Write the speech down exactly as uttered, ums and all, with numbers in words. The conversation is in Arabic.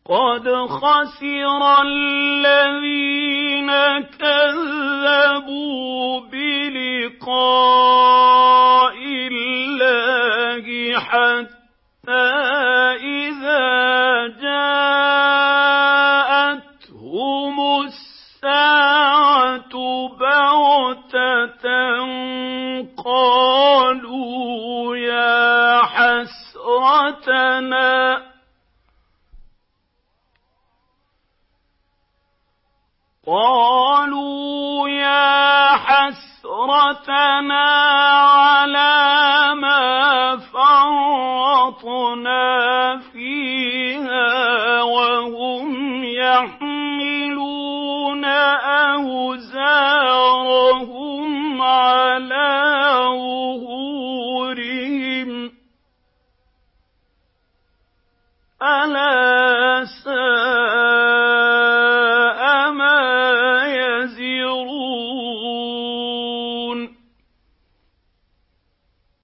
قَدْ خَسِرَ الَّذِينَ كَذَّبُوا بِلِقَاءِ اللَّهِ حَتَّىٰ إِذَا جَاءَتْهُمُ السَّاعَةُ بَغْتَةً قَالُوا يَا حَسْرَتَنَا قالوا يا حسرتنا على ما فرطنا فيها وهم يحملون أوزارهم على ظهورهم ألا